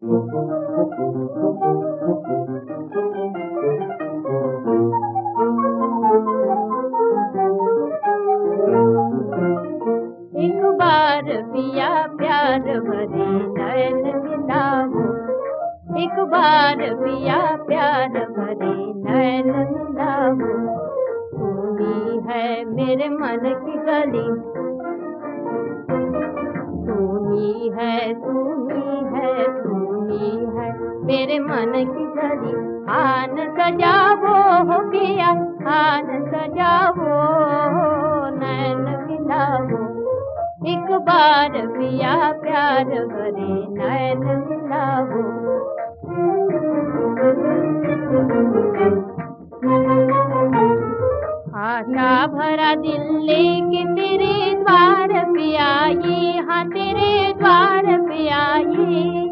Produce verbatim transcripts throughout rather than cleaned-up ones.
एक बार पिया प्यार भरे नैन मिलाओ, एक बार पिया प्यार भरे नैन मिलाओ। सुनी है मेरे मन की गली, सुनी है सुनी है सुनी है मेरे मन की गली। आन सजावो हो पिया, आन सजावो नैन मिलाओ, एक बार पिया प्यार भरे नैन मिलाओ। आशा भरा दिल लेके तेरे द्वार पे आई, हाँ तेरे द्वार पे आई।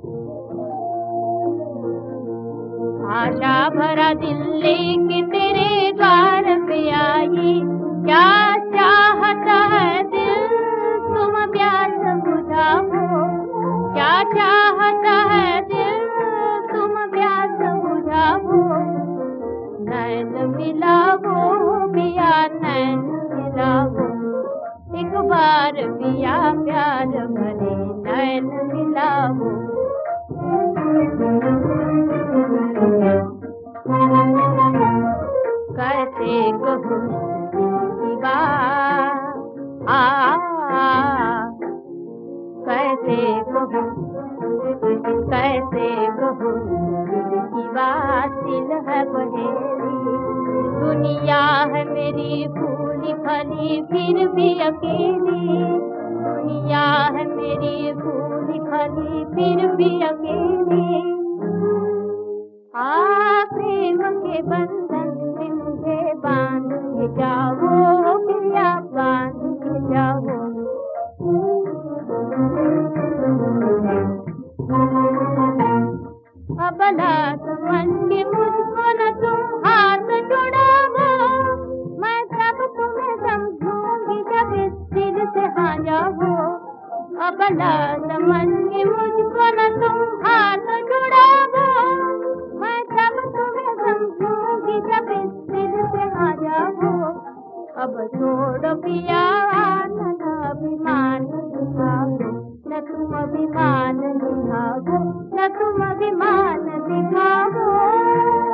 आशा भरा दिल लेके तेरे द्वार पे आई। क्या चाहता है दिल तुम प्यास बुझाओ, क्या चाहता है दिल तुम प्यास बुझाओ। नैन मिलाओ पिया नैन मिलाओ, एक बार पिया प्यार भरे नैन मिलाओ। कैसे कहूँ की बात, आ कैसे कहूँ कैसे कहूँ की बात, दिल है बहेली। दुनिया है मेरी फूली फली फिर भी अकेली, दुनिया है मेरी फूली फली फिर भी अकेली। आ प्रेम के बंधन में मुझे बांध के जाओ पिया, बांध के जाओ। अबला समझ के मुझको न तुम हाथ जुड़ाओ, मैं तब तुम्हें समझूंगी जब इस दिल से हाँ जाओ। अबला समझ के मुझको न तुम हाथ जुड़ाओ, मैं तब तुम्हें समझूंगी जब इस दिल से हाँ जाओ। अब छोड़ो पिया न अभिमान दिखाओ, न तुम अभिमान दिखाओ, न तुम अभिमान दिखाओ।